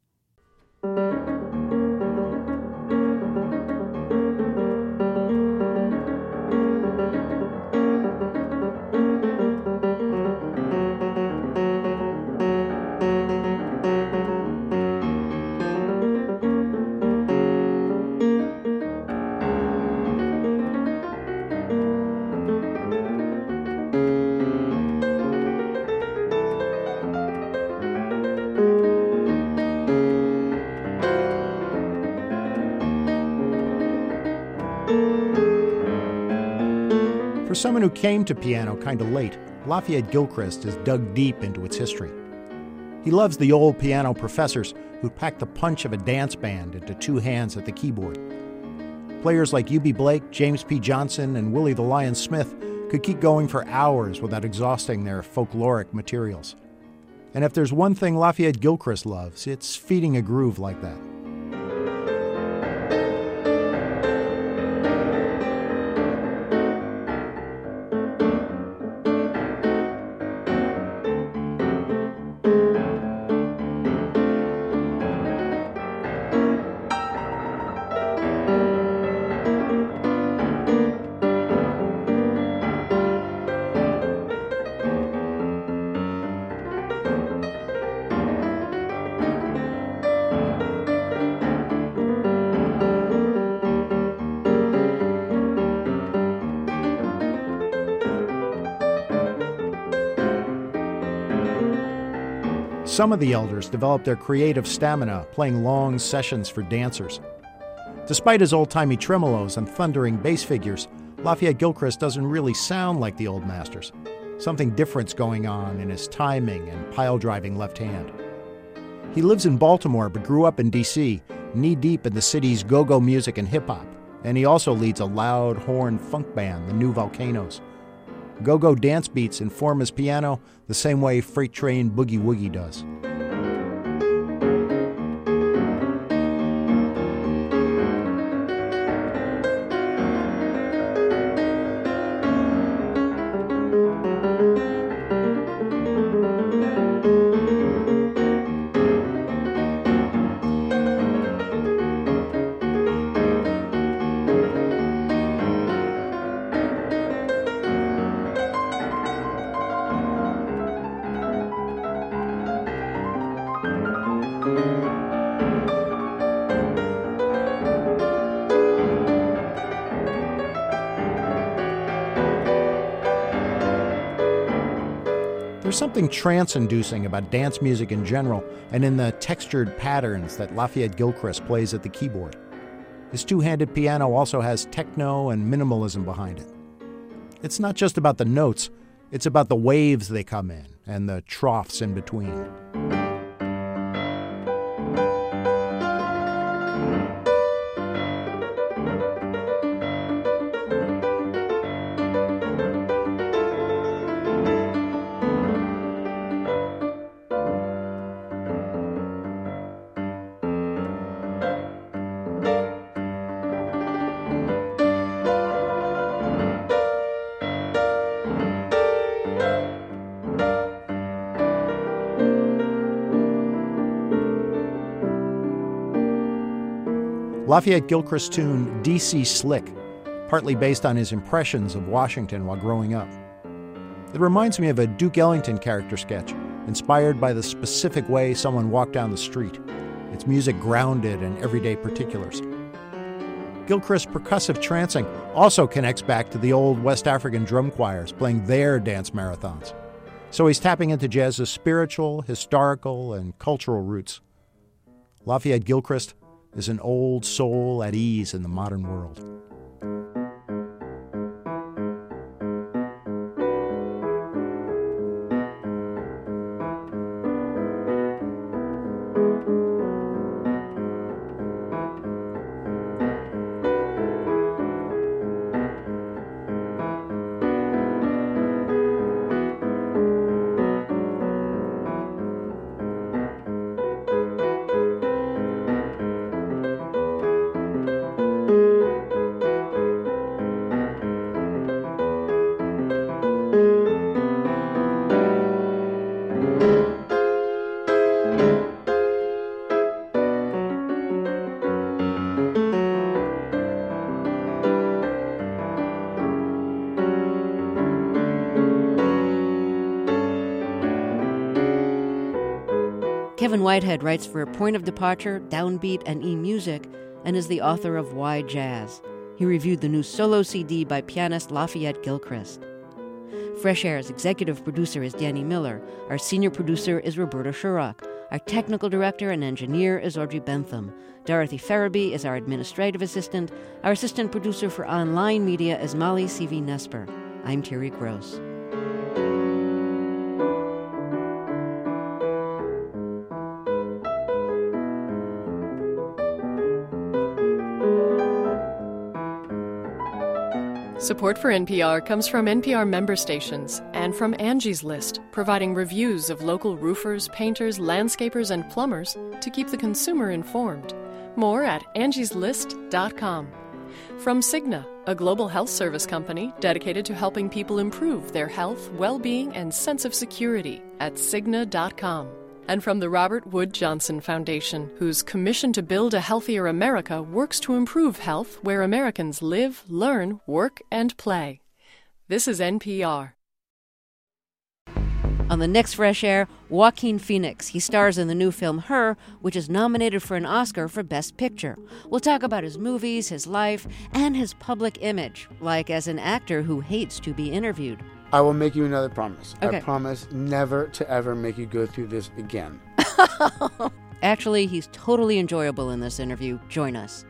For someone who came to piano kind of late, Lafayette Gilchrist has dug deep into its history. He loves the old piano professors who packed the punch of a dance band into two hands at the keyboard. Players like Eubie Blake, James P. Johnson, and Willie the Lion Smith could keep going for hours without exhausting their folkloric materials. And if there's one thing Lafayette Gilchrist loves, it's feeding a groove like that. Some of the elders developed their creative stamina playing long sessions for dancers. Despite his old-timey tremolos and thundering bass figures, Lafayette Gilchrist doesn't really sound like the old masters. Something different's going on in his timing and pile-driving left hand. He lives in Baltimore but grew up in D C, knee-deep in the city's go-go music and hip-hop, and he also leads a loud horn funk band, the New Volcanoes. Go-go dance beats inform his piano the same way Freight Train Boogie Woogie does. There's something trance-inducing about dance music in general and in the textured patterns that Lafayette Gilchrist plays at the keyboard. His two-handed piano also has techno and minimalism behind it. It's not just about the notes, it's about the waves they come in and the troughs in between. Lafayette Gilchrist's tune D C Slick, partly based on his impressions of Washington while growing up. It reminds me of a Duke Ellington character sketch, inspired by the specific way someone walked down the street, its music grounded in everyday particulars. Gilchrist's percussive trancing also connects back to the old West African drum choirs playing their dance marathons. So he's tapping into jazz's spiritual, historical, and cultural roots. Lafayette Gilchrist is an old soul at ease in the modern world. Kevin Whitehead writes for Point of Departure, Downbeat, and eMusic, and is the author of Why Jazz. He reviewed the new solo C D by pianist Lafayette Gilchrist. Fresh Air's executive producer is Danny Miller. Our senior producer is Roberta Shurrock. Our technical director and engineer is Audrey Bentham. Dorothy Farabee is our administrative assistant. Our assistant producer for online media is Molly C V Nesper. I'm Terry Gross. Support for N P R comes from N P R member stations and from Angie's List, providing reviews of local roofers, painters, landscapers, and plumbers to keep the consumer informed. More at angies list dot com. From Cigna, a global health service company dedicated to helping people improve their health, well-being, and sense of security at cigna dot com. And from the Robert Wood Johnson Foundation, whose commission to build a healthier America works to improve health where Americans live, learn, work, and play. This is N P R. On the next Fresh Air, Joaquin Phoenix. He stars in the new film Her, which is nominated for an Oscar for Best Picture. We'll talk about his movies, his life, and his public image, like as an actor who hates to be interviewed. I will make you another promise. Okay. I promise never to ever make you go through this again. Actually, he's totally enjoyable in this interview. Join us.